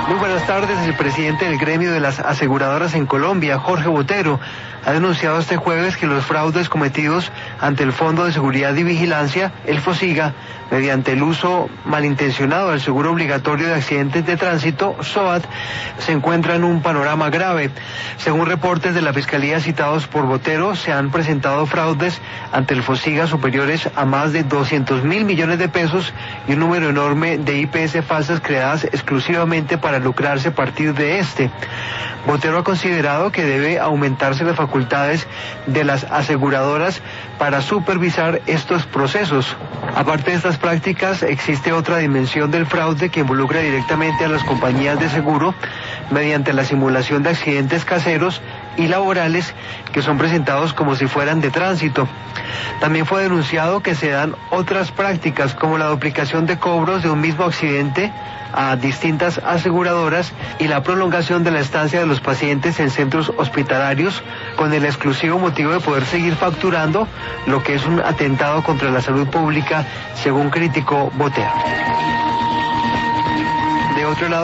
Muy buenas tardes. El presidente del gremio de las aseguradoras en Colombia, Jorge Botero, ha denunciado este jueves que los fraudes cometidos ante el Fondo de Seguridad y Vigilancia, el FOSIGA, mediante el uso malintencionado del seguro obligatorio de accidentes de tránsito, SOAT, se encuentran en un panorama grave. Según reportes de la Fiscalía citados por Botero, se han presentado fraudes ante el FOSIGA superiores a más de 200.000 millones de pesos y un número enorme de IPS falsas creadas exclusivamente para lucrarse a partir de este. Botero ha considerado que debe aumentarse las facultades de las aseguradoras para supervisar estos procesos. Aparte de estas prácticas, existe otra dimensión del fraude que involucra directamente a las compañías de seguro mediante la simulación de accidentes caseros y laborales que son presentados como si fueran de tránsito. También fue denunciado que se dan otras prácticas como la duplicación de cobros de un mismo accidente a distintas aseguradoras y la prolongación de la estancia de los pacientes en centros hospitalarios con el exclusivo motivo de poder seguir facturando, lo que es un atentado contra la salud pública, según criticó Botero. De otro lado,